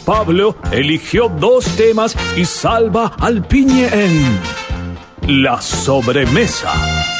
Pablo eligió 2 temas y salva al Piñe en La Sobremesa.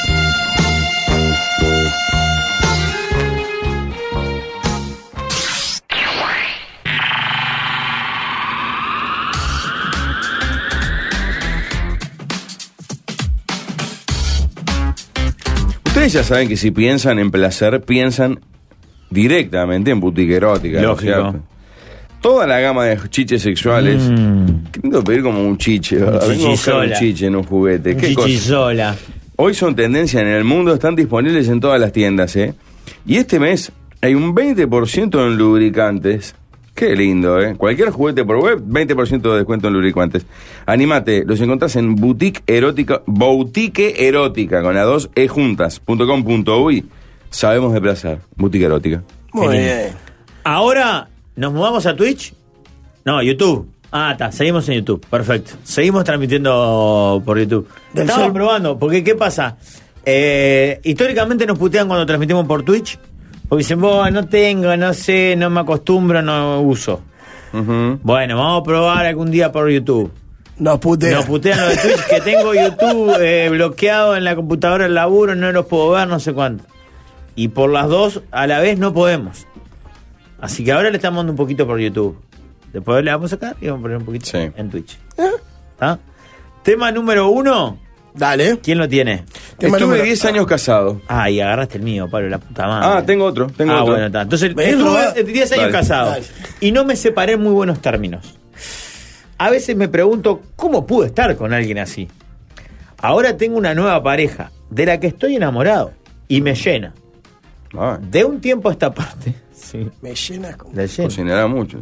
Ustedes ya saben que si piensan en placer, piensan directamente en boutique erótica. Lógico. ¿No? Toda la gama de chiches sexuales. Qué lindo pedir como un chiche, ¿verdad? Vengo a buscar un chiche en un juguete. ¿Qué cosa? Chichisola. Hoy son tendencia en el mundo, están disponibles en todas las tiendas, ¿eh? Y este mes hay un 20% en lubricantes. Qué lindo, ¿eh? Cualquier juguete por web, 20% de descuento en lubricantes. Animate, los encontrás en Boutique Erótica con las 2 E juntas.com.uy. Sabemos de placer. Boutique Erótica. Muy bien. Ahora nos mudamos a Twitch. No, YouTube. Está, seguimos en YouTube. Perfecto. Seguimos transmitiendo por YouTube. Estamos probando, porque ¿qué pasa? Históricamente nos putean cuando transmitimos por Twitch. Porque dicen, no tengo, no sé, no me acostumbro, no uso. Bueno, vamos a probar algún día por YouTube. Nos putean. Nos putean lo de Twitch, que tengo YouTube bloqueado en la computadora del laburo, no los puedo ver, no sé cuánto. Y por las 2 a la vez no podemos. Así que ahora le estamos dando un poquito por YouTube. Después le vamos a sacar y vamos a poner un poquito en Twitch. ¿Está? Tema número 1. Dale. ¿Quién lo tiene? Estuve 10 años casado. Y agarraste el mío, Pablo, la puta madre. Tengo otro. Bueno, está. Entonces, estuve 10 años casado. Dale. Y no me separé en muy buenos términos. A veces me pregunto, ¿cómo pude estar con alguien así? Ahora tengo una nueva pareja, de la que estoy enamorado. Y me llena. De un tiempo a esta parte. Sí. Me llenas como... Cocinará mucho.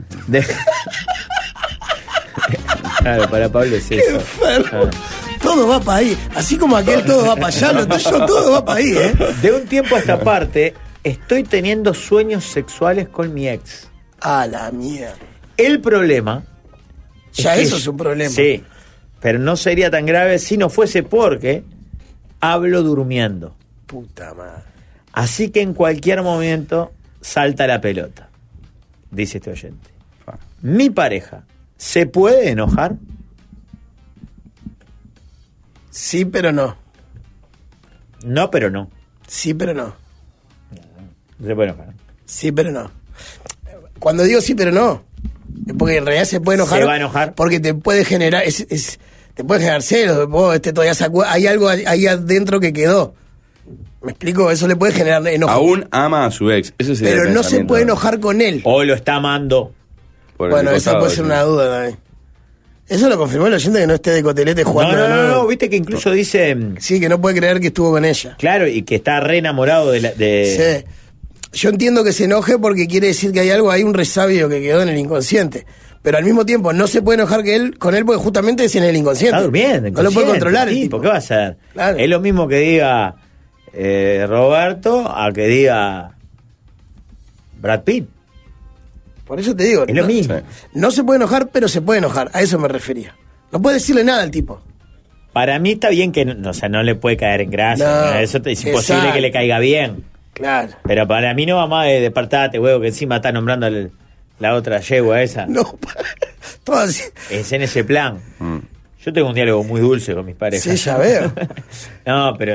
Claro, para Pablo es eso. Todo va para ahí. Así como aquel todo va para allá, lo tuyo todo va para ahí, ¿eh? De un tiempo a esta parte, estoy teniendo sueños sexuales con mi ex. A la mierda. El problema... Ya eso es un problema. Sí, pero no sería tan grave si no fuese porque hablo durmiendo. Puta madre. Así que en cualquier momento salta la pelota, dice este oyente. Mi pareja, ¿se puede enojar? Sí, pero no. No, pero no. Sí, pero no. Se puede enojar. Sí, pero no. Cuando digo sí, pero no, es porque en realidad se puede enojar. Se va a enojar. Porque te puede generar, te puede generar celos. Todavía hay algo ahí adentro que quedó. ¿Me explico? Eso le puede generar enojo. Aún ama a su ex. Ese sería pero el no se puede enojar con él. O lo está amando. Bueno, esa puede ser una duda también. Eso lo confirmó el oyente, que no esté de cotelete jugando. No, viste que incluso dice... Sí, que no puede creer que estuvo con ella. Claro, y que está re enamorado de... Sí. Yo entiendo que se enoje porque quiere decir que hay un resabio que quedó en el inconsciente. Pero al mismo tiempo no se puede enojar con él porque justamente es en el inconsciente. Está durmiendo, no lo puede controlar el tipo. tipo. ¿Qué va a hacer? Claro. Es lo mismo que diga Roberto a que diga Brad Pitt. Por eso te digo. Es lo mismo. Sí. No se puede enojar, pero se puede enojar. A eso me refería. No puede decirle nada al tipo. Para mí está bien que no le puede caer en gracia. No, eso es imposible que le caiga bien. Claro. Pero para mí no va más de despertate, huevo, que encima está nombrando la otra yegua esa. No, todo así. Es en ese plan. Yo tengo un diálogo muy dulce con mis parejas. Sí, ya veo. No, pero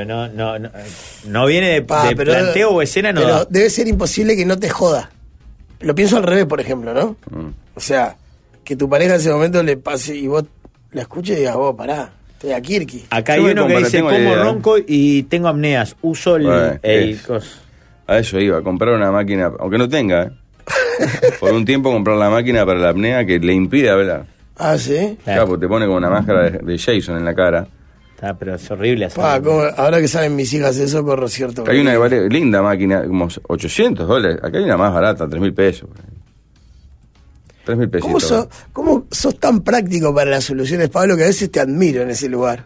no viene de planteo o escena, no. Pero debe ser imposible que no te joda. Lo pienso al revés, por ejemplo, ¿no? O sea, que tu pareja en ese momento le pase y vos la escuches y digas, pará, estoy a Kirky. Acá hay uno que dice, como ronco y tengo apneas, uso el coso. A eso iba, a comprar una máquina, aunque no tenga, por un tiempo comprar la máquina para la apnea que le impide hablar. Ah, ¿sí? Claro, porque te pone como una máscara de Jason en la cara. Pero es horrible. Ahora que saben mis hijas eso, corro cierto. Hay una que vale linda máquina, como $800. Acá hay una más barata, $3,000. 3,000 pesitos. ¿Cómo sos tan práctico para las soluciones, Pablo, que a veces te admiro en ese lugar?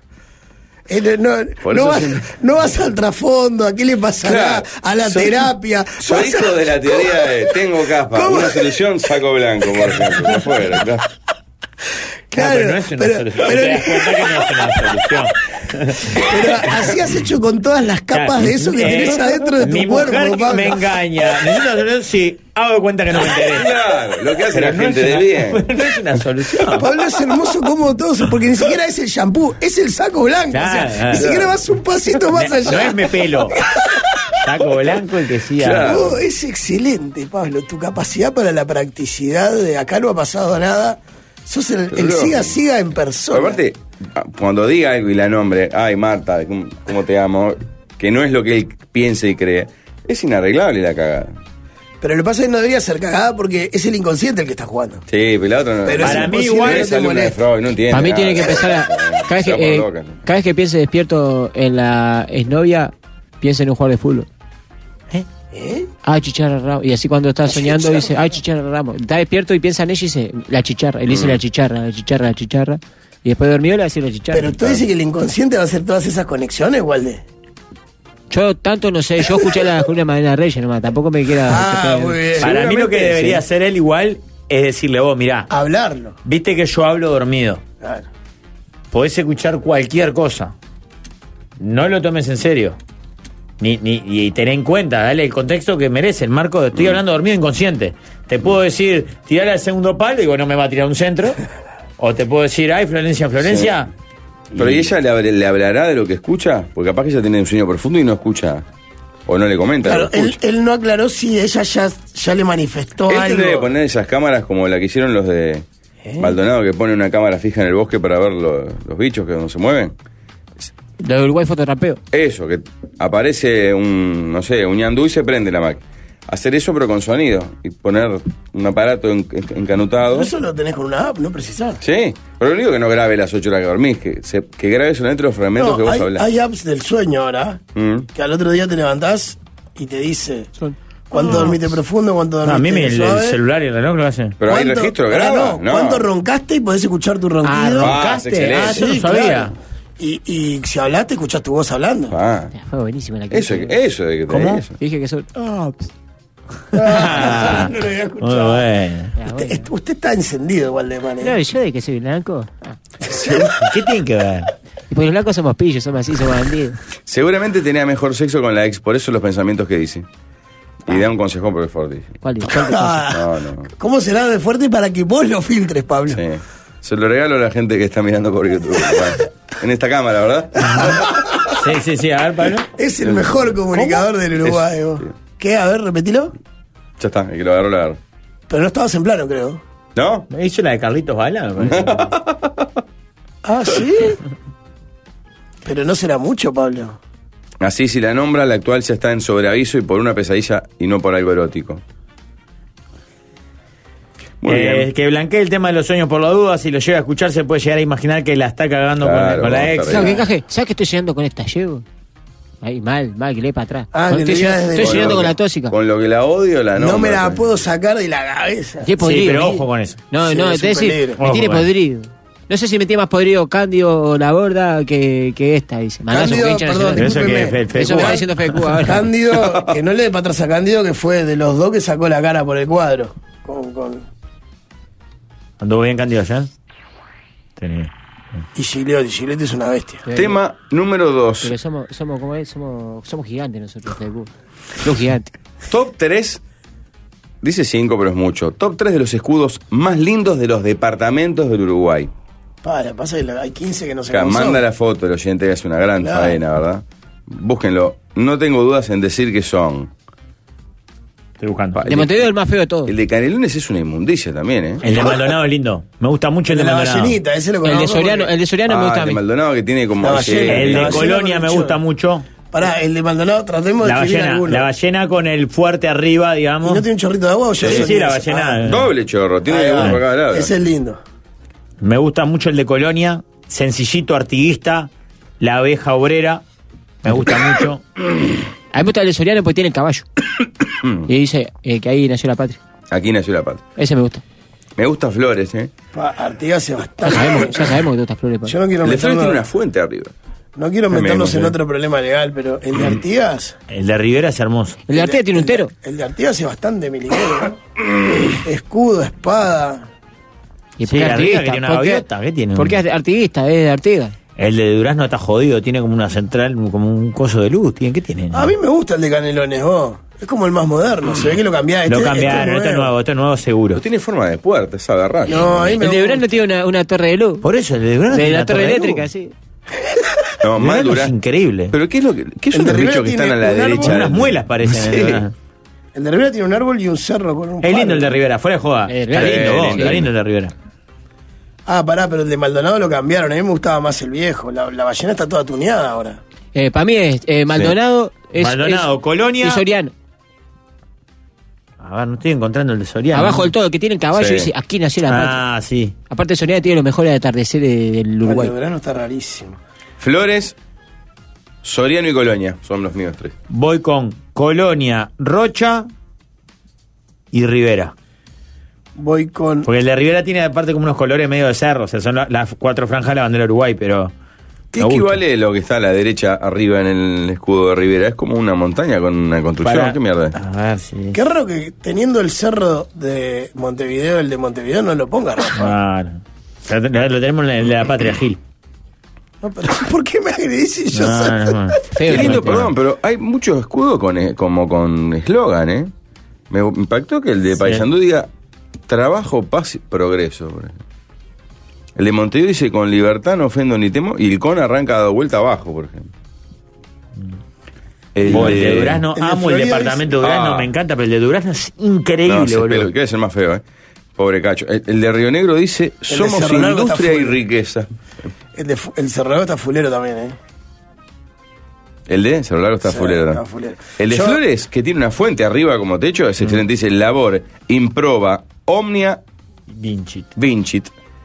No vas al trasfondo, ¿a qué le pasará? A la terapia. Soy hijo de la teoría de tengo caspa, una solución, saco blanco, por ejemplo. Afuera, Claro, pero no es una solución. Te das cuenta que no es una solución. Pero así has hecho con todas las capas de eso que tenés adentro de tu mi cuerpo, mujer Pablo. me engaña. Necesito solución si hago de cuenta que no me enteré. Claro, lo que hace la Pero gente de bien. No es una solución. Pablo, es hermoso como todo, porque ni siquiera es el shampoo, es el saco blanco. Claro, o sea, claro. ni siquiera vas un pasito más allá. No es me pelo. Saco blanco el que decía. Claro. Oh, es excelente, Pablo. Tu capacidad para la practicidad de acá no ha pasado nada. Sos el Pero, siga en persona. Aparte, cuando diga algo y la nombre, ay Marta, ¿cómo te amo? Que no es lo que él piensa y cree, es inarreglable la cagada. Pero lo que pasa es que no debería ser cagada porque es el inconsciente el que está jugando. Sí, pero la otra no. Pero para es mí imposible igual que es te alumna de moleste. Freud, no entiende. Para mí nada. tiene que empezar a. Se va por loca. Cada vez que piense despierto en la exnovia, piensa en un jugador de fútbol. ¿Eh? Ay, Chicharra Ramos. Y así cuando está soñando Chicharra dice, ay, Chicharra Ramos. Está despierto y piensa en ella y dice, la chicharra. Él dice la chicharra, la chicharra, la chicharra. Y después de dormido le va a decir la chicharra. Pero tú dices que el inconsciente va a hacer todas esas conexiones, Walde. Yo tanto no sé, yo escuché la Julia Madena Reyes nomás, tampoco me quiera. Ah, muy bien. Para mí lo que Seguramente, debería sí. hacer él igual es decirle vos, mirá, Hablarlo. viste que yo hablo dormido. Claro. Podés escuchar cualquier cosa. No lo tomes en serio. Y ten en cuenta, dale el contexto que merece, el marco de estoy hablando dormido inconsciente. Te puedo decir, tirarle al segundo palo, digo, no me va a tirar un centro. O te puedo decir, ay, Florencia. Pero ¿y ella le hablará de lo que escucha? Porque capaz que ella tiene un sueño profundo y no escucha. O no le comenta. Claro, lo que él, escucha. él no aclaró si ella ya le manifestó Él algo. debe poner esas cámaras como la que hicieron los de Maldonado, que pone una cámara fija en el bosque para ver los bichos que no se mueven. Lo de Uruguay Fotorapeo. Eso, que aparece un ñandú y se prende la máquina. Hacer eso pero con sonido y poner un aparato encanutado. Pero eso lo tenés con una app, no precisás. Sí, pero no digo que no grabe las 8 horas que dormís, que grabe solamente los fragmentos que vos hablás. hay apps del sueño ahora, que al otro día te levantás y te dice cuánto dormiste profundo, cuánto No, a dormiste mí el suave. celular y el reloj lo hacen. Pero hay cuánto- registro, ahora graba. no, cuánto roncaste y podés escuchar tu ronquido. ¿roncaste? excelente. Yo no sabía. claro. Y si hablaste, escuchás tu voz hablando. Ah, Fue buenísima la eso de que ¿Cómo? tenés eso. Dije que son. Ah, no lo había Muy escuchado. bueno. Usted está encendido igual de manera. No, yo de que soy blanco. ¿Qué tiene que ver? Y porque los blancos somos pillos, somos así, somos bandidos. Seguramente tenía mejor sexo con la ex, por eso los pensamientos que dice. Y da un consejón porque es fuerte. ¿Cuál es? ¿Cuál Ah, No. ¿Cómo será de fuerte para que vos lo filtres, Pablo? Sí. Se lo regalo a la gente que está mirando por YouTube. En esta cámara, ¿verdad? Sí, a ver, Pablo. Es el mejor comunicador del Uruguay. Es- vos. sí. ¿Qué? A ver, repetilo. Ya está, el que lo agarró, lo agarró. Pero no estabas en plano, creo. ¿No? Me hizo la de Carlitos Bala, me parece. Ah, ¿sí? Pero no será mucho, Pablo. Así, si la nombra, la actual ya está en sobreaviso y por una pesadilla y no por algo erótico. Muy bien. Que blanquee el tema de los sueños por la duda, si lo llega a escuchar se puede llegar a imaginar que la está cagando Claro, con la vamos ex. a ¿Sabes qué encaje? ¿Sabes que estoy llegando con esta llevo? Ahí, mal, que le para atrás. Ah, que estoy le digas desde estoy el- llegando lo con que- la tóxica. Con lo que la odio, la nombra. No me la también. puedo sacar de la cabeza. Qué podrido. pero ¿eh? ojo con eso. No, Sí, no, es te un decir, peligro. me tiene Ojo con podrido. No sé si me tiene más podrido Cándido o la gorda que esta, dice. Manazo, Cándido, porque hincha perdón, nacional. Eso que discúlpeme. Fede Eso me Cuba. está diciendo Fede Cuba ahora. Cándido, que no le dé para atrás a Cándido, que fue de los dos que sacó la cara por el cuadro. Con ¿Anduvo bien Cándido ayer? Tenía. y Gigliotti es una bestia. Tema número 2. Pero somos como es, somos gigantes nosotros, Fede Cuba. Los gigantes. Top 3. Dice 5, pero es mucho. Top 3 de los escudos más lindos de los departamentos del Uruguay. Pasa que hay 15 que no se Acá, cansó. manda la foto, el oyente que hace una gran Claro. faena, ¿verdad? Búsquenlo. No tengo dudas en decir que son. Estoy buscando. De Montevideo el más feo de todos. El de Canelones es una inmundicia también, ¿eh? El de Maldonado es lindo. Me gusta mucho el de la Maldonado. ballenita, ese lo El de conozco Soriano, porque- el de Soriano me gusta a el de mí. Maldonado que tiene como... La ballena. El La de ballena Colonia con me el gusta chorro. mucho. Pará, el de Maldonado, tratemos de La escribir ballena, alguno. la ballena con el fuerte arriba, ¿Y digamos. no tiene un chorrito de agua o ya Sí, son sí, la esos? ballena. Doble chorro, tiene Ahí uno va. por cada lado. Ese es lindo. Me gusta mucho el de Colonia. Sencillito, artiguista. La abeja obrera. Me gusta mucho. A mí me gusta el de Soriano porque tiene el caballo. Y dice que ahí nació la patria. Aquí nació la pata. Ese me gusta. Me gusta Flores, ¿eh? Artigas hace Ya bastante. sabemos que te gustas flores. Yo no quiero El de Flores tiene una meternos, fuente arriba. no quiero También, meternos en ¿sí? otro problema legal, pero el de Artigas. El de Rivera es hermoso. El de Artigas tiene un tero. El de Artigas es bastante miliquero, ¿no? Escudo, espada. ¿Y Sí, por qué arriba artiguista? que tiene una ¿Por qué- gaviota, ¿qué tiene? ¿Por qué es artiguista? Es de Artigas. El de Durazno está jodido, tiene como una central, como un coso de luz. ¿Qué tiene? A mí me gusta el de Canelones, vos. Es como el más moderno, se ve que lo cambiaron. Lo cambiaron, esto es nuevo seguro. No tiene forma de puerta, es aberrante. No, ahí me El de gusta. Durazno tiene una torre de luz. Por eso, el de Durazno De tiene la una torre de eléctrica, luz. sí. No, más Durazno es Durazno. increíble. Pero ¿qué El son de los Rivera bichos que están a tiene la un árbol, derecha? Unas muelas parecen. Sí. El de Rivera tiene un árbol y un cerro con un Es lindo palo. el de Rivera, fuera de joda. Está lindo, vos, lindo. está lindo el de Rivera. Ah, pará, pero el de Maldonado lo cambiaron. A mí me gustaba más el viejo. La ballena está toda tuneada ahora. Para mí es Maldonado. Maldonado, Colonia. Y Soriano. A ver, no estoy encontrando el de Soriano. Abajo del todo, que tiene el caballo Sí. y dice, aquí nació la patria. Ah, sí. Aparte Soriano tiene los mejores atardeceres del Uruguay. El de verano está rarísimo. Flores, Soriano y Colonia son los míos 3. Voy con Colonia, Rocha y Rivera. Voy con... Porque el de Rivera tiene aparte como unos colores medio de cerro. O sea, son las 4 franjas de la bandera de Uruguay, pero... ¿Qué me gusta. equivale lo que está a la derecha arriba en el escudo de Rivera? Es como una montaña con una construcción. Para- ¿Qué mierda? A ver si... Qué raro que teniendo el cerro de Montevideo, el de Montevideo, no lo ponga, Rafa. Claro. Lo tenemos en la Patria Gil. No, pero ¿por qué me agredís si yo soy... No. Feo, Qué lindo, ¿no? perdón, pero hay muchos escudos como con eslogan, ¿eh? Me impactó que el de Sí. Paysandú diga trabajo, paz y progreso. Por ejemplo. El de Montevideo dice con libertad no ofendo ni temo y el con arranca a dar vuelta abajo, por ejemplo. El de Durazno, el de amo el Florida departamento de dice- Durazno, Ah. me encanta, pero el de Durazno es increíble, No, sí, boludo. pero quiere ser más feo, ¿eh? Pobre cacho. El de Río Negro dice somos Cerro Largo industria está y full. riqueza. El Cerro Largo está fulero también, El de Cerro Largo está Sí, fulero. está fulero. El de Yo- Flores, que tiene una fuente arriba como techo, es excelente. Dice labor, improba, omnia, Vincit. vincit.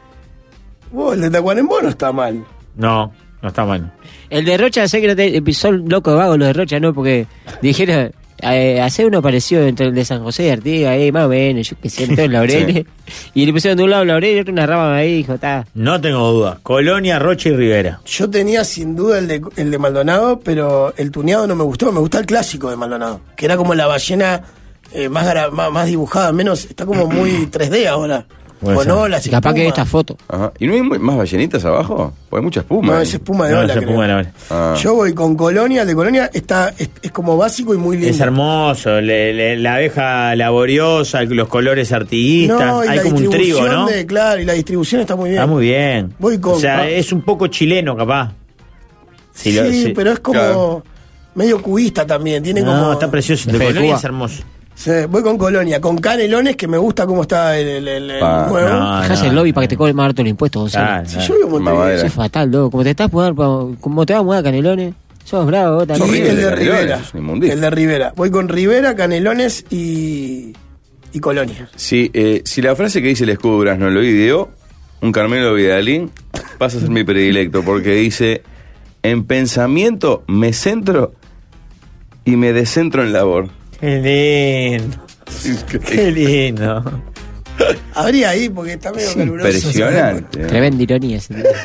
El de Tacuarembó no está mal. No está mal. El de Rocha, sé que no te, son locos vagos los de Rocha, ¿no? Porque dijeron, hacer uno parecido entre el de San José y Artigas, más o menos, yo que sé, todo en Laureles. Y le pusieron de un lado Laureles y otro una rama ahí, dijo, está. No tengo duda. Colonia, Rocha y Rivera. Yo tenía sin duda el de Maldonado, pero el tuneado no me gustó. Me gusta el clásico de Maldonado, que era como la ballena más dibujada, menos. Está como muy 3D ahora. Puede O ser. no, las Capaz que espumas. esta foto. Ajá. ¿Y no hay más ballenitas abajo? Pues hay mucha espuma. No, ahí. es espuma de No, ola, se creo. ponga la- Ah. Yo voy con Colonia. El de Colonia es como básico y muy lindo. Es hermoso, la abeja laboriosa, los colores artiguistas, No, y hay la como un trigo, distribución ¿no? claro, y la distribución está muy bien. Está muy bien. Voy con- o sea, es un poco chileno, capaz. Sí, Si lo- pero es como Claro. medio cubista también. Tiene No, como... está precioso. El Fe de de Colonia Cuba. es hermoso. Sí, voy con Colonia, con Canelones, que me gusta cómo está el Ah, nuevo. no. Dejás el lobby para que te cobren más harto el impuesto, Gonzalo. Claro, Si claro. yo vivo en Montevideo. Mamadera. Eso es fatal, loco. Como te estás mudando, como te vas a mudar a Canelones, sos bravo, vos Y también. horrible. el de Canelones, Rivera. es una inmundicia. El de Rivera. Voy con Rivera, Canelones y Colonia. Si la frase que dice el escudo de Durazno lo ideó, un Carmelo Vidalín pasa a ser mi predilecto, porque dice, en pensamiento me centro y me descentro en labor. Qué lindo. Qué lindo. Habría ahí, porque está medio caluroso. Impresionante. Tremenda ironía. ese tipo.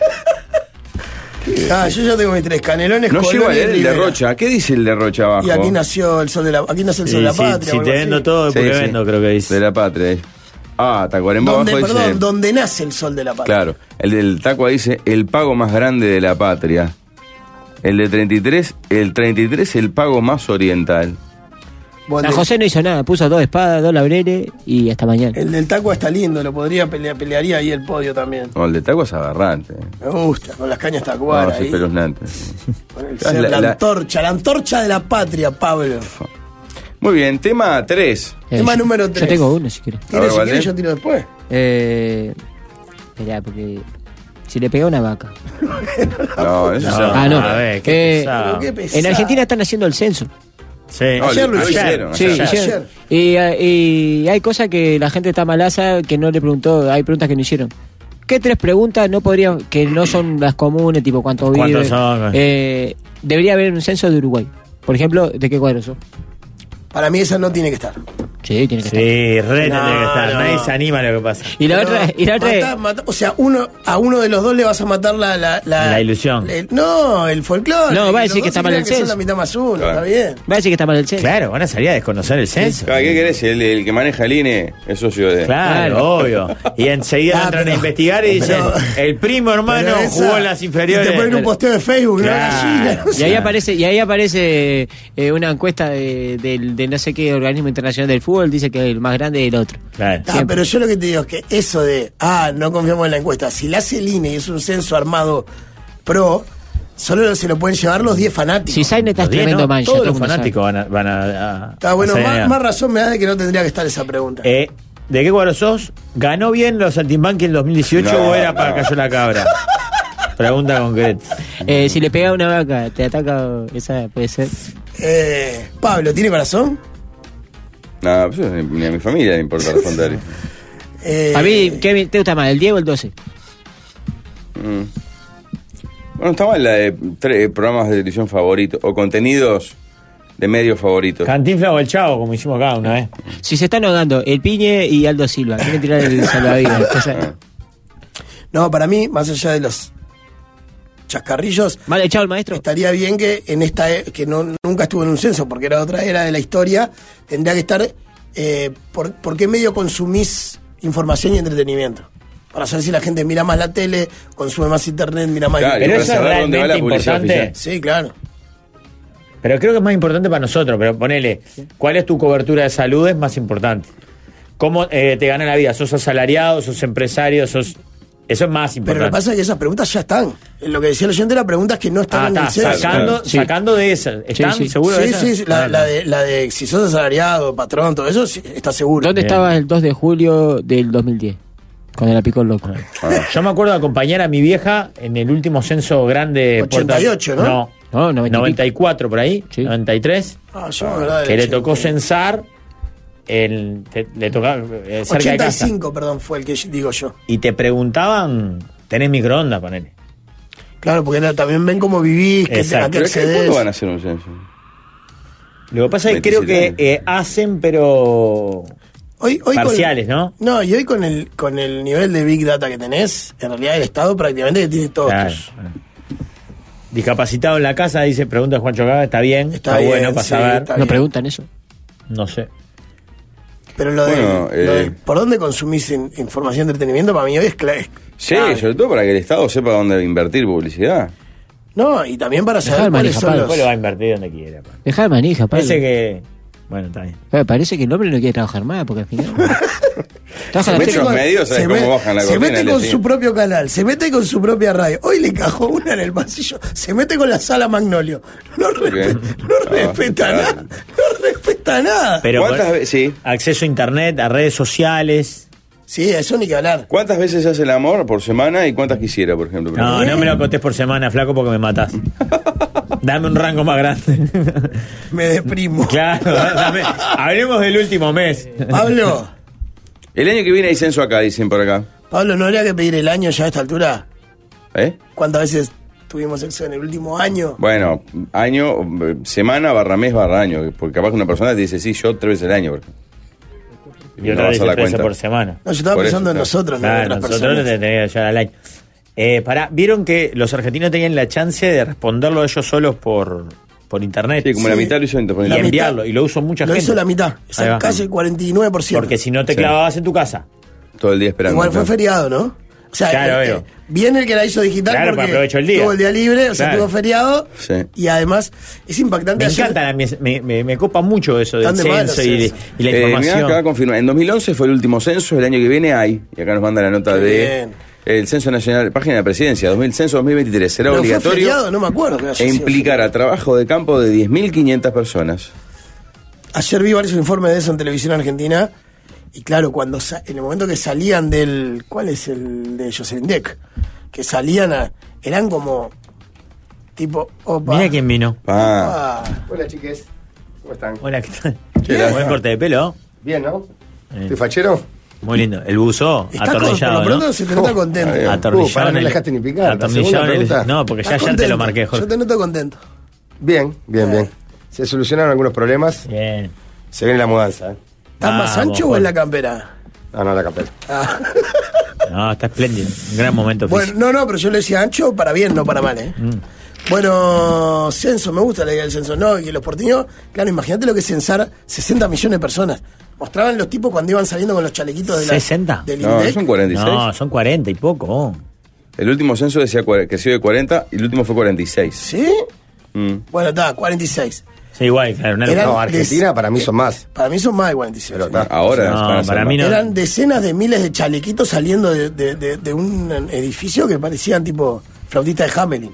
Yo ya tengo mis 3 Canelones, No Colonia llego a y leer el de Rivera. Rocha. ¿Qué dice el de Rocha abajo? Y aquí nació el sol de la, aquí nace el sol de la patria. Si o te algo vendo así. todo, es Sí, porque sí. vendo, creo que dice. De la patria. Ah, Tacuarembó Donde, abajo perdón, dice... donde nace el sol de la patria. Claro, el del Tacua dice el pago más grande de la patria. El de 33, el pago más oriental. Bueno, San José no hizo nada, puso 2 espadas, 2 laureles y hasta mañana. el del Tacua está lindo, lo podría pelearía ahí el podio también. No, el de Tacua es aberrante. Me gusta, con las cañas No, tacuaras es ahí. espeluznante. Con el Ah, ser, la- la antorcha de la patria, Pablo. Muy bien, tema 3. Tema número Yo 3. tengo uno, si quieres. A ver, Si Valdés. quieres yo tiro después. Esperá, porque si le pega una vaca. No, eso No. ya. Ah, no. A ver, qué pesado. Pero qué pesado. En Argentina están haciendo el censo. Sí. No, Ayer lo hicieron. Sí, ayer. hicieron. Y hay cosas que la gente está malaza que no le preguntó, hay preguntas que no hicieron. ¿Qué 3 preguntas no podrían, que no son las comunes, tipo cuánto vive? ¿Cuántos son? Debería haber un censo de Uruguay. Por ejemplo, ¿de qué cuadro sos? Para mí esa no tiene que estar. Sí, tiene que estar. Sí, re No, tendría que estar. no. Nadie se anima a lo que pasa. Y la Pero otra es... o sea, a uno de los dos le vas a matar La ilusión. No, el folclore. No, va a Los decir que dos está mal creen el que son censo. la mitad más uno, Claro. está bien. Va a decir que está mal el censo. Claro, van a salir a desconocer el censo. ¿Qué querés? El que maneja el INE es socio de... Claro, Claro. obvio. Y enseguida entran a investigar y dicen, el primo hermano Pero esa- jugó en las inferiores. Y te ponen un posteo de Facebook, Claro. ¿no? Gallina, no sé. Y ahí aparece una encuesta de no sé qué organismo internacional del fútbol, dice que el más grande es el otro. Claro. Ah, pero yo lo que te digo es que eso de, no confiamos en la encuesta, si la hace el INE y es un censo armado pro, solo se lo pueden llevar los 10 fanáticos. Si Sainz está Los 10, tremendo ¿no? mancha. Todos todo el los mundo sabe. fanáticos van a Está bueno, salir. más razón me da de que no tendría que estar esa pregunta. ¿De qué cuadro sos? ¿Ganó bien los Saltimbanqui en 2018 No, o era para no. cayó la cabra? Pregunta concreta. Si le pega una vaca, te ataca, esa puede ser. Pablo, ¿tiene corazón? No, pues ni a mi familia le importa responder. A mí, ¿qué te gusta más, el 10 o el 12? Bueno, está mal la de programas de televisión favoritos o contenidos de medios favoritos. Cantinflas o el Chavo, como hicimos acá una vez. Si se están ahogando el Piñe y Aldo Silva, quieren tirar el salvavidas. O sea, No, para mí, más allá de los chascarrillos, mal echado el maestro. estaría bien que en esta que nunca estuvo en un censo, porque era otra era de la historia, tendría que estar por qué medio consumís información y entretenimiento. Para saber si la gente mira más la tele, consume más internet, mira más Claro, Pero para eso es saber dónde va la realmente publicidad importante. oficial. Sí, claro. Pero creo que es más importante para nosotros. Pero ponele, ¿cuál es tu cobertura de salud? Es más importante. ¿Cómo te gana la vida? ¿Sos asalariado? ¿Sos empresario? Eso es más Pero importante. lo que pasa es que esas preguntas ya están. Lo que decía el oyente era preguntas que no están en el censo. sacando, Sí. sacando de esas. ¿Están Sí. seguros de Sí, esas? sí, la de si sos asalariado, patrón, todo eso, sí, está seguro. ¿Dónde Bien. estabas el 2 de julio del 2010? Cuando la picó el loco. Yo me acuerdo de acompañar a mi vieja en el último censo grande. 88, ¿no? No, 90 y 94 por ahí, Sí. 93. Yo me acordaba del Que le 80. tocó censar. Le tocaba cerca de casa. 85, perdón, fue el que digo yo. Y te preguntaban, ¿tenés microondas? Ponele. Claro, porque también ven cómo vivís, a Exacto. qué ¿Pero es que accedes. cuándo van a hacer un censo? Lo que pasa es que creo 27 que hacen, pero Hoy parciales, ¿no? No, y hoy con el nivel de Big Data que tenés, en realidad el Estado prácticamente tiene todos Claro. tus... Discapacitado en la casa, dice, pregunta Juancho Gaga, está bien, está bien, bueno para sí, saber. está ¿No bien. preguntan eso? No sé. Pero lo Bueno, del por dónde consumís información de entretenimiento, para mí hoy es clave. Sí, sobre todo para que el Estado sepa dónde invertir publicidad. No, y también para Dejá saber el cuáles manija, son Pablo. los... Después lo va a invertir donde quiera. Pa. Deja de manija, Pablo. Parece que... Bueno, está bien. Parece que el hombre no quiere trabajar más, porque al final... Trabaja Se la mete tele. con- medios, ¿sabes cómo bajan la se cortina mete al con día su siguiente? propio canal, se mete con su propia radio. Hoy le cajó una en el pasillo, se mete con la sala Magnolio. No respeta claro. nada. No respeta nada. Pero ¿Cuántas veces? Sí. acceso a internet, a redes sociales. Sí, eso ni que hablar. ¿Cuántas veces hace el amor por semana y cuántas quisiera, por ejemplo? No, no me lo contés por semana, flaco, porque me matás. Dame un rango más grande. Me deprimo. Claro, dame. Hablemos del último mes. Pablo, El año que viene hay censo acá, dicen por acá. Pablo, ¿no habría que pedir el año ya a esta altura? ¿Eh? ¿Cuántas veces tuvimos sexo en el último año? Bueno, año, semana, barra mes, barra año. Porque capaz que una persona te dice, sí, yo 3 veces al año. Y otra vez 13 por semana. No, yo estaba Por pensando eso, en claro. nosotros, no en Claro, otras nosotros personas. le tenemos que llevar al año. Vieron que los argentinos tenían la chance de responderlo ellos solos por internet. Sí, como la Sí. mitad lo hizo Y internet. enviarlo, y lo usó mucha Lo gente. hizo la mitad, Ahí va. casi el 49%. Porque si no te Sí. clavabas en tu casa. Todo el día esperando. Igual fue claro. feriado, ¿no? O sea, Claro, obvio. bien el que la hizo digital Claro, porque pues aprovechó el día. tuvo el día libre, o sea, Claro. tuvo feriado. Sí. Y además es impactante. Me ayer- encanta, me copa mucho eso del Están de malos censo y censos. la Mirá, información. acá confirma. En 2011 fue el último censo, el año que viene hay. Y acá nos manda la nota Qué de bien. el Censo Nacional, página de Presidencia, censo 2023. Será Pero fue obligatorio feriado, no me acuerdo que haya e sido implicará feriado. trabajo de campo de 10.500 personas. Ayer vi varios informes de eso en televisión argentina. Y claro, cuando en el momento que salían del. ¿Cuál es el de Jocelyn Deck? Que salían eran como. Tipo. Opa. Mira quién vino. Ah, Hola chiques, ¿cómo están? Hola, ¿qué tal? Bien. Buen corte de pelo. Bien, ¿no? Bien. ¿Estoy fachero? Muy lindo. El buzo Está por atornillado, lo pronto ¿no? se te nota contento. bien. Atornillado. Pará, no en le el- dejaste ni picar. La atornillado segunda en el- pregunta. No, porque ya Estás te lo contento. marqué, Jorge. Yo te noto contento. Bien, bien, bien. Se solucionaron algunos problemas. Bien. Se viene la mudanza, ¿eh? ¿Estás más Vamos, ancho o Jorge. en la campera? No, la capela. Ah. No, está espléndido. Un gran momento físico. Bueno, no, pero yo le decía ancho para bien, no para mal, ¿eh? Bueno, censo, me gusta la idea del censo. No, y que los porteños, claro, imagínate lo que es censar 60 millones de personas. Mostraban los tipos cuando iban saliendo con los chalequitos de la, 60. del No, INDEC. son 46. No, son 40 y poco. El último censo decía que se dio de 40 y el último fue 46. ¿Sí? Mm. Bueno, está, 46. Sí, igual, claro. Una Eran- No, Argentina para mí son más. Para mí son más de 46. Pero está. Ahora No, van a ser para más. mí no. Eran decenas de miles de chalequitos saliendo de un edificio que parecían tipo flautistas de Hamelin.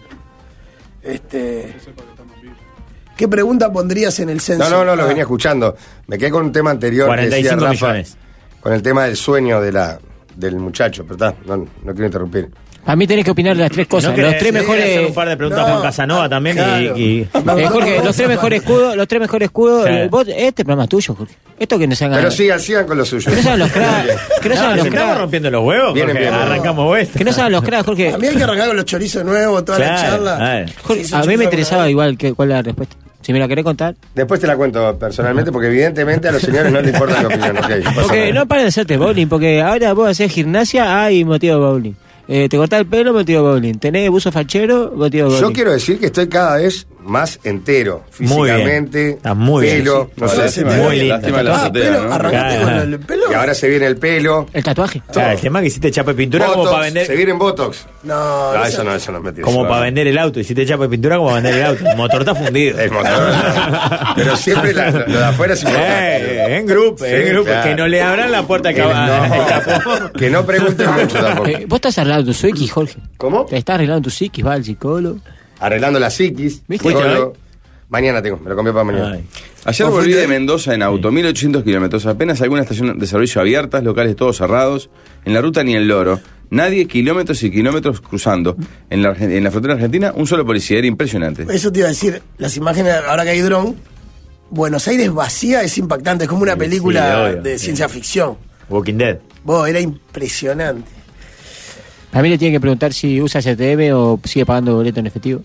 ¿Qué pregunta pondrías en el censo? No, lo Ah, venía escuchando. Me quedé con un tema anterior. que decía 45 Rafa, millones. Con el tema del sueño del muchacho, pero está, no quiero interrumpir. A mí tenés que opinar de las tres cosas. ¿No querés Los tres hacer mejores. un par de preguntas a No, Juan Casanova también claro. Jorge, los tres mejores escudos, Sí. este programa es tuyo, Jorge. Esto que no se hagan. Pero sigan con lo suyo. Que no sean los cracks. Que no sean los ¿Estamos cracks. rompiendo los huevos? Vienen Jorge? bien. Arrancamos vuestra. Que no sean los cracks, Jorge. A mí hay que arrancar con los chorizos nuevos, toda la Claro, charla. Jorge, Sí, a mí chorizo me interesaba con- igual cuál era la respuesta. Si me la querés contar. Después te la cuento personalmente, porque evidentemente a los señores no les importa mi opinión. Okay, pasa Porque nada. no paran de hacerte bowling, porque ahora vos haces gimnasia, hay motivo de bowling. Te cortás el pelo, motivo de bowling. Tenés buzo fachero, motivo de bowling. Yo quiero decir que estoy cada vez más entero, Muy bien. físicamente, Está muy bien, pelo, sí. no sé. Lástima, Muy lindo. lástima la Ah, azotea, pero ¿no? arrancaste Claro. con el pelo. Y ahora se viene el pelo, El tatuaje. Claro, el tema es que hiciste chapa y pintura como Botox, para vender. se vienen Botox. No, No, no eso sé. no es mentira. Como Eso para no. vender el auto. Hiciste chapa y pintura como para vender el auto. El motor está fundido. El motor. Pero siempre lo de afuera es importante. En grupo, Sí, en grupo. claro. Que no le abran la puerta que va. No, que no pregunten mucho tampoco. Vos estás arreglando tu psiquis, Jorge. ¿Cómo? Te estás arreglando tu psiquis, va al psicólogo. Arreglando la psiquis. ¿Viste? psicólogo. Mañana tengo, me lo compré para mañana. Ay. Ayer ¿Vos volví fuiste? de Mendoza en auto, 1800 kilómetros, apenas alguna estación de servicio abiertas, locales todos cerrados, en la ruta ni el loro, nadie, kilómetros y kilómetros cruzando. En la frontera argentina, un solo policía, era impresionante. Eso te iba a decir, las imágenes, ahora que hay dron, Buenos Aires vacía es impactante, es como una Sí, película sí, obvio, de sí. ciencia ficción. Walking Dead. Vos, era impresionante. A mí le tiene que preguntar si usa STM o sigue pagando boleto en efectivo.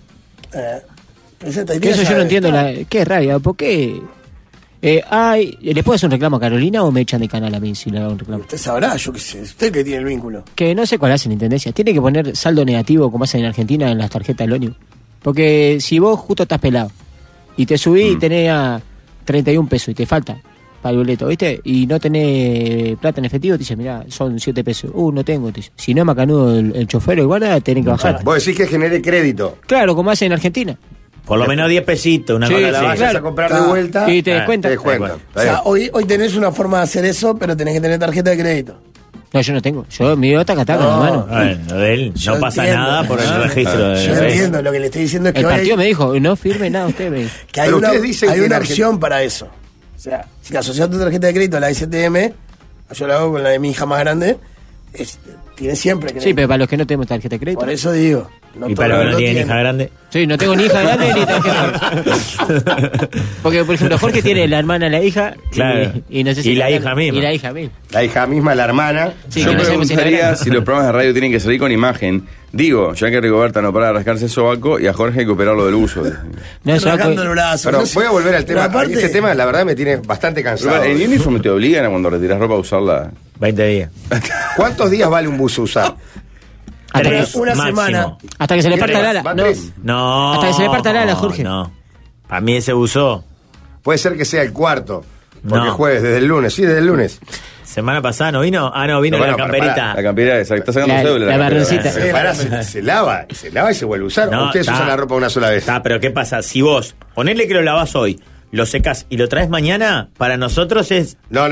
Que eso yo no entiendo. Qué rabia, ¿por qué? ¿Le puedo hacer un reclamo a Carolina o me echan de canal a mí si le hago un reclamo? Usted sabrá, yo qué sé, usted que tiene el vínculo. Que no sé cuál hace en Intendencia. Tiene que poner saldo negativo como hacen en Argentina en las tarjetas del ómnibus. Porque si vos justo estás pelado y te subís y tenés a 31 pesos y te falta para el boleto, ¿viste? Y no tenés plata en efectivo, te dice, mirá, son 7 pesos. No tengo. Te dice, si no es macanudo el chofer o el guarda, tenés que bajar. Vos decís que genere crédito. Claro, como hacen en Argentina. Por lo menos 10 pesitos, una Sí, cosa La así. vayas claro. a comprar de Ah. vuelta. Y te Ah, descuentan. Te descuentan. Bueno. Está O sea, bien. hoy tenés una forma de hacer eso, pero tenés que tener tarjeta de crédito. No, yo no tengo. Yo mi bota acá No. hermano. Bueno, lo de él Yo no pasa entiendo. nada por el registro de. Yo entiendo, lo que le estoy diciendo es que El hoy partido me dijo, no firme nada usted. Me dijo. que hay Pero una, ustedes dicen hay que una en opción para eso. O sea, si la asocias tu tarjeta de crédito a la STM, yo la hago con la de mi hija más grande, tiene siempre crédito. Sí, pero para los que no tenemos tarjeta de crédito. Por eso digo. No Y todo para el los que no mundo tienen tiene. hija grande. Sí, no tengo ni hija grande ni tarjeta. Porque, por ejemplo, Jorge tiene la hermana, la hija. Claro. Y no sé si Y la hija misma. Y la hija misma. La hija misma, la hermana. Sí, Yo que no sabemos si la preguntaría grande. si los programas de radio tienen que salir con imagen. Digo, ya que Rigoberta no para de rascarse el sobaco y a Jorge hay que operarlo del uso. No, se va a Rasgando co- el brazo. Pero no sé. voy a volver al Pero tema. aparte- Este tema, la verdad, me tiene bastante cansado. En uniforme te obligan a cuando retiras ropa a usarla. 20 días. ¿Cuántos días vale un buzo usar? hasta, que, Tres, una máximo. semana. hasta que se le parta el ¿Va ala. No, tres? No. Hasta que se le parta el ala, Jorge. No. Para mí ese uso. Puede ser que sea el cuarto. Porque No. jueves, desde el lunes. Sí, desde el lunes. Semana pasada no vino. Ah, no, vino Bueno, la camperita. pará, La campera esa, está sacando La- cédula. la campera. marroncita. Pero Sí, pará, la- se lava y se vuelve a usar. No, ¿O ustedes está. usan la ropa una sola vez? Está, pero ¿qué pasa? Si vos ponele que lo lavás hoy, lo secás y lo traes mañana, para nosotros es. No.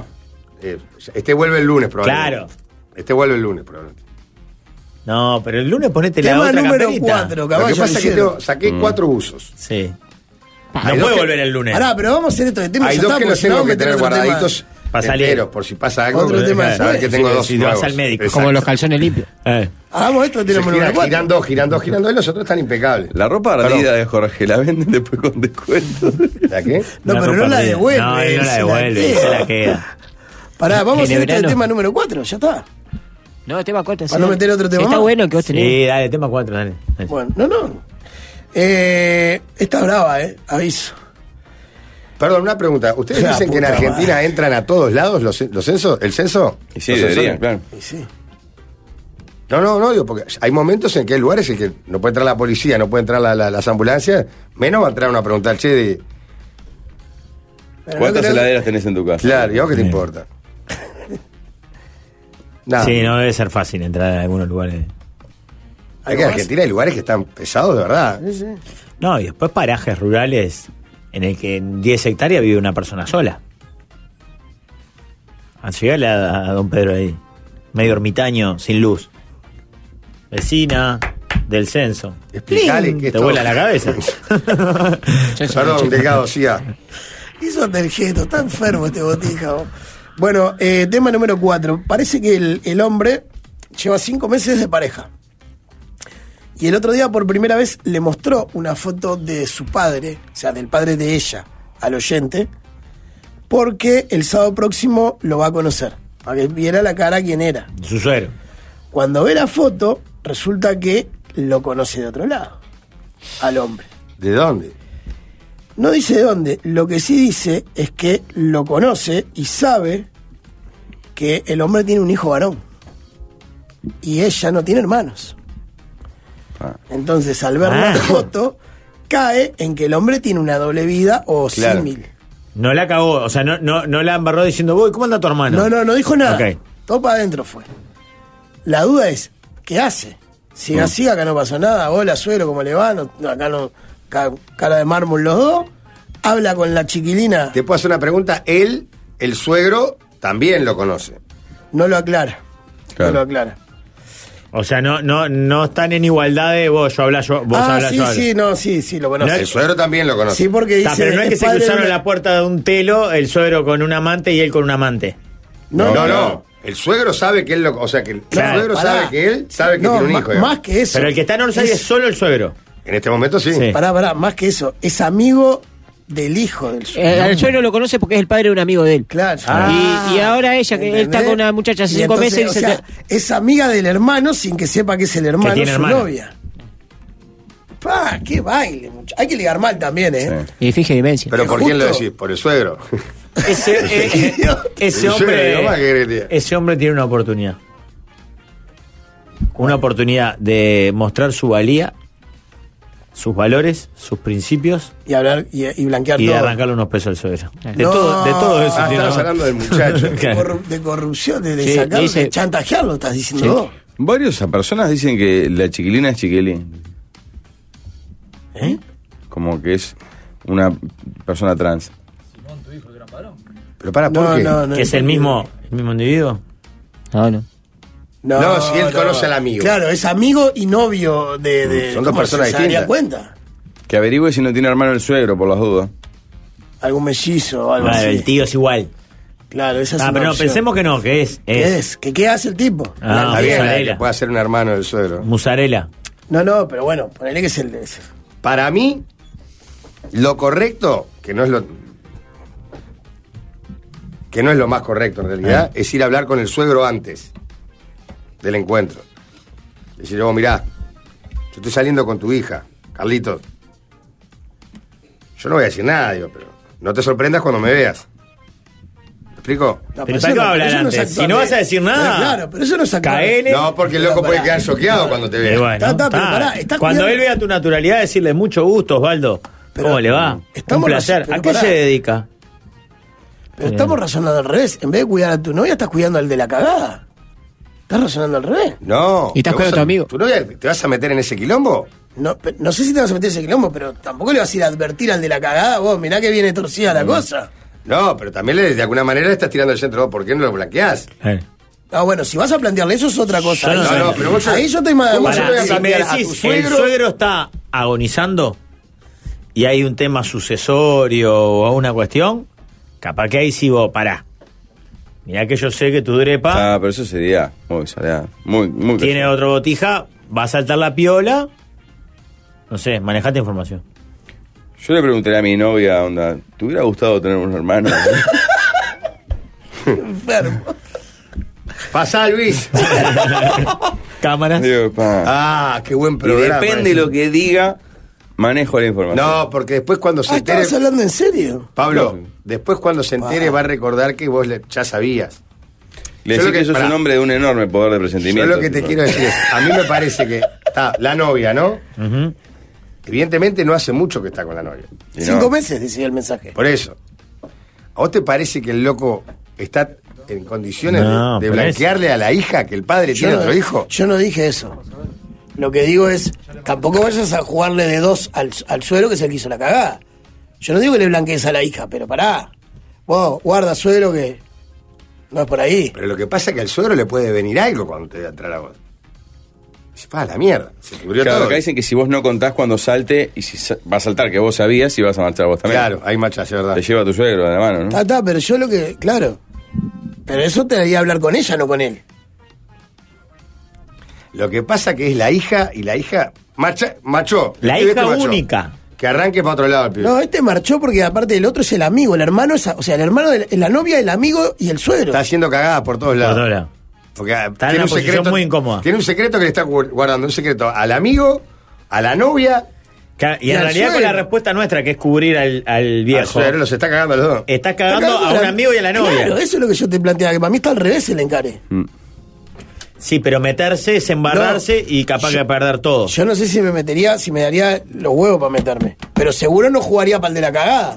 Este vuelve el lunes, probablemente. Claro. Este vuelve el lunes, probablemente. No, pero el lunes ponete la Tema otra número camperita. 4, Lo que caballo. pasa es que saqué 4 usos. Sí. Hay No dos puede que- volver el lunes. Pará, pero vamos a hacer esto de tema. Hay ya dos está, que porque los si no tengo vamos a que tener meter otro tema. guardaditos Pa' salir. enteros, por si pasa algo. Otro tema de saber que suerte. tengo Sí, dos si te vas nuevos. al médico. Exacto. como los calzones limpios. Hagamos esto de tema Se número giran, 4. girando. Y los otros están impecables. La ropa Perdón. ardida de Jorge la venden después con descuento. ¿La qué? No, Una pero no ropa la ardida. devuelve. No, él no la se devuelve, queda. se la queda. Pará, vamos a hacer En esto de verano. tema número 4, ya está. No, tema corto. ¿Para no meter otro tema Está más? bueno que vos tenés. Sí, dale, tema 4, dale. Bueno, no. Está brava, aviso. Perdón, una pregunta. ¿Ustedes La dicen que en puta Argentina madre. entran a todos lados los censos? ¿El censo? Y sí, ¿Los debería, censores? claro. Y sí. No, digo, porque hay momentos en que hay lugares en que no puede entrar la policía, no puede entrar las ambulancias, menos va a entrar uno a preguntar, che, Pero ¿Cuántas no creo- heladeras tenés en tu casa? claro, ¿y a vos qué te importa? Nada. Sí, no debe ser fácil entrar a algunos lugares. Es que en Argentina hay lugares que están pesados, de verdad. Sí, sí. No, y después parajes rurales en el que en 10 hectáreas vive una persona sola. Llegale a don Pedro ahí, medio ermitaño, sin luz. Vecina del censo. Explicale que Te esto... vuela la cabeza. Perdón, Delgado, siga. Hizo del gesto, está enfermo este botija. Vos. Bueno, tema número 4. Parece que el hombre lleva 5 meses de pareja. Y el otro día por primera vez le mostró una foto de su padre, o sea, del padre de ella, al oyente, porque el sábado próximo lo va a conocer, para que viera la cara quién era. Su suegro. Cuando ve la foto, resulta que lo conoce de otro lado, al hombre. ¿De dónde? No dice de dónde, lo que sí dice es que lo conoce y sabe que el hombre tiene un hijo varón y ella no tiene hermanos. Entonces, al ver la foto, cae en que el hombre tiene una doble vida o Claro. símil. No la cagó, o sea, no la embarró diciendo, voy, ¿cómo anda tu hermano? No dijo nada. Ok. Todo para adentro fue. La duda es, ¿qué hace? Siga, acá no pasó nada. Hola, suegro, ¿cómo le va? Acá no, cara de mármol los dos. Habla con la chiquilina, Te puedo hacer una pregunta. Él, el suegro, también lo conoce. no lo aclara. Claro. No lo aclara. O sea, no están en igualdad de vos hablas, vos hablas, sí, yo hablo. sí, lo conoce. El suegro también lo conoce. Sí, porque dice... Está, pero no es que se padre de cruzaron una- la puerta de un telo, el suegro con un amante y él con un amante. No. El suegro sabe que él lo... O sea, que el Claro, suegro pará. sabe que él sabe que No, tiene un ma- hijo. digamos. más que eso. Pero el que está en Orsay es solo el suegro. En este momento sí. Sí. Pará, más que eso. Es amigo del hijo del suegro. Al suegro lo conoce porque es el padre de un amigo de él. Claro. Y ahora ella, que él está ¿Entendés? con una muchacha hace Y 5 entonces, meses. o sea, es amiga del hermano sin que sepa que es el hermano, tiene su hermano. novia. Pa, qué baile, Hay que ligar mal también, ¿eh? Sí. Y finge demencia. Pero Es ¿por quién lo justo. decís? Por el suegro. Ese El suegro, digo, más que quería. ese hombre tiene una oportunidad. Una oportunidad de mostrar su valía, sus valores, sus principios Y hablar y blanquear y de todo. arrancarle unos pesos al suegro. De No. todo eso. Ah, tiene estamos una- hablando del muchacho. Claro. De corrupción, de Sí, sacarlo, dice- de chantajearlo, estás diciendo Sí. vos. Varias personas dicen que la chiquilina es chiquilín. ¿Eh? Como que es una persona trans. Pero para, ¿por No, qué? no, no. Que es el mismo individuo. No. No, si él conoce al amigo. Claro, es amigo y novio de Son dos ¿cómo personas se daría distintas. cuenta? Que averigüe si no tiene hermano el suegro, por las dudas. Algún mellizo o algo Ah, así. el tío es igual. Claro, esa es Ah, una pero no, opción. pensemos que no, que es. ¿Qué es? ¿Qué hace el tipo? Ah, Está bien, mozzarella. que puede ser un hermano del suegro. Musarela. No, pero bueno, ponele que es el de ese. Para mí, lo correcto, que no es lo más correcto en realidad, es ir a hablar con el suegro antes del encuentro. Decirle, vos, mirá, yo estoy saliendo con tu hija, Carlitos. Yo no voy a decir nada, digo, pero no te sorprendas cuando me veas. ¿Me explico? No, Pero eso ¿para qué no- va a hablar eso no es antes? actuar, Si no vas a decir nada. Pero claro, pero eso no es actuar. Caele. No, porque el Pero loco puede pará. quedar choqueado cuando te vea. Bueno, Está, pero está. pará, está Cuando cuidando- él vea tu naturalidad, decirle mucho gusto, Osvaldo. Pero- ¿Cómo le va? estamos Un placer. pero ¿A qué pará. se dedica? Pero estamos razonando al revés. En vez de cuidar a tu novia, estás cuidando al de la cagada. Estás razonando al revés. No. Y estás pero con vos otro amigo. ¿Tu novia te vas a meter en ese quilombo? No sé si te vas a meter ese quilombo, pero tampoco le vas a ir a advertir al de la cagada. Vos, mirá que viene torcida la cosa. No, pero también de alguna manera le estás tirando el centro. ¿Por qué no lo blanqueás? Ah, bueno, si vas a plantearle eso es otra cosa. Yo no Ahí- sé. pero vos- ahí yo estoy más de ¿Cómo acuerdo. yo le voy a Pará, si me plantear a decís, tu el suegro? suegro está agonizando y hay un tema sucesorio o una cuestión, capaz que ahí sí vos, pará. Mirá que yo sé que tu drepa Ah, pero eso sería muy salada. Muy tiene otro botija, va a saltar la piola. No sé, manejate información. Yo le preguntaría a mi novia, onda, ¿te hubiera gustado tener un hermano? Enfermo. Pasá, Luis. Cámaras. Digo, pa. Ah, qué buen Y programa. depende de lo que diga, Manejo la información. No, porque después cuando se entere... ¿Estabas hablando en serio? Pablo, No. después cuando se entere va a recordar que vos ya sabías. Le Yo decís lo que sos pará. un hombre de un enorme poder de Yo presentimiento. lo que te quiero decir es, a mí me parece que está la novia, ¿no? Ujú. Evidentemente no hace mucho que está con la novia. Y no. 5 meses, decía el mensaje. Por eso. ¿A vos te parece que el loco está en condiciones No, de por blanquearle a la hija que el padre tiene otro hijo? Yo no dije eso. Lo que digo es, tampoco vayas a jugarle de 2 al suegro, que es el que hizo la cagada. Yo no digo que le blanquees a la hija, pero pará. Vos, guarda, suegro, que no es por ahí. Pero lo que pasa es que al suegro le puede venir algo cuando te va a entrar a vos. Se va a la mierda. Se cubrió Claro, todo. acá dicen que si vos no contás cuando salte, y si va a saltar que vos sabías, y vas a marchar vos también. Claro, hay machazo, ¿verdad? Te lleva tu suegro de la mano, ¿no? Está, pero yo lo que, claro. Pero eso te debería hablar con ella, no con él. Lo que pasa que es la hija y la hija machó. La Este hija machó. única. Que arranque para otro lado el pibe. No, este marchó porque aparte del otro es el amigo, el hermano, o sea, el hermano de la novia, el amigo y el suegro. Está haciendo cagadas por todos Por lados. todos lados. Porque Está en una posición muy incómoda. Tiene un secreto que le está guardando. Un secreto al amigo, a la novia. Y en al realidad con suegro. la respuesta nuestra, que es cubrir al Al viejo, suegro los está cagando a los dos. estás cagando Está a un amigo y a la novia. Claro, eso es lo que yo te planteaba, que para mí está al revés el encare. Sí, pero meterse es embarrarse y capaz que perder todo. Yo no sé si me metería, si me daría los huevos para meterme. Pero seguro no jugaría para el de la cagada.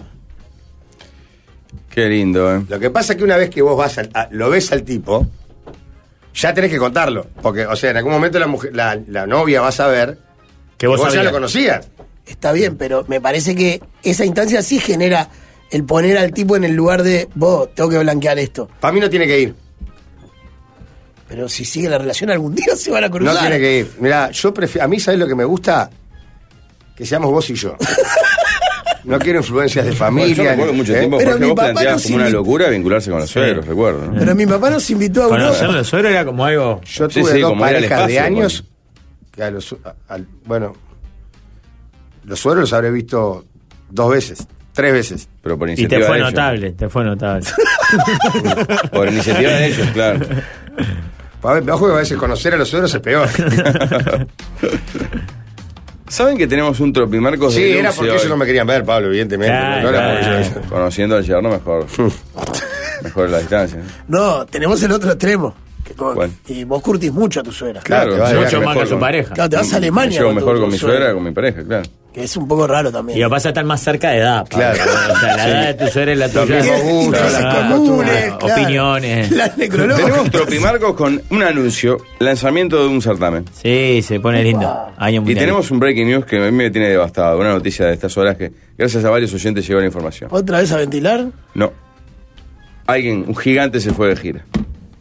Qué lindo, ¿eh? Lo que pasa es que una vez que vos vas lo ves al tipo, ya tenés que contarlo. Porque, o sea, en algún momento la novia va a saber Que vos ya sabías. lo conocías. Está bien, pero me parece que esa instancia sí genera el poner al tipo en el lugar de, vos, tengo que blanquear esto. Para mí no tiene que ir. Pero si sigue la relación algún día se van a cruzar. No tiene que ir. Mirá, a mí, ¿sabés lo que me gusta? Que seamos vos y yo. No quiero influencias de Bueno, familia. yo recuerdo mucho ¿eh? tiempo, Pero porque mi vos papá planteabas nos como una invitó- locura vincularse con los suegros, recuerdo, ¿no? Pero mi papá nos invitó a Europa. Conocerlo al suegro era como algo. Yo Sí, tuve sí, dos como ir al parejas de espacio, años que bueno, los suegros los habré visto 2 veces, 3 veces. Pero por Y iniciativa te fue de ellos. notable, te fue notable. Por iniciativa de ellos, claro. Ojo que a veces conocer a los suegros es peor. ¿Saben que tenemos un Tropimarcos Sí, de era Luce porque hoy? ellos no me querían ver, Pablo, evidentemente. Claro, no era claro. porque yo- Conociendo al yerno mejor. Mejor la distancia. ¿no? No, tenemos el otro extremo. ¿Cuál? Y vos curtís mucho a tu suegra. Claro, te vas de Mucho viaje más que mejor a su con- pareja. Claro, te vas a Me Alemania. llevo con mejor tu con mi suegra, suegra que con mi pareja, claro. Que es un poco raro también. Y lo pasa estar más cerca de edad. Pablo. Claro. O sea, la edad de tu suegra y la tuya. mismos gustos, Cosas las comunes, Ah, claro. opiniones. Las necrológicas. Tenemos Tropimarcos con un anuncio, lanzamiento de un certamen. Sí, se pone lindo. Año Y mundial. tenemos un breaking news que a mí me tiene devastado. Una noticia de estas horas que, gracias a varios oyentes, llegó la información. ¿Otra vez a ventilar? No. Un gigante se fue de gira.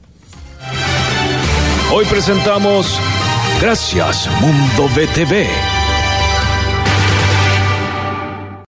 Hoy presentamos Gracias Mundo BTV.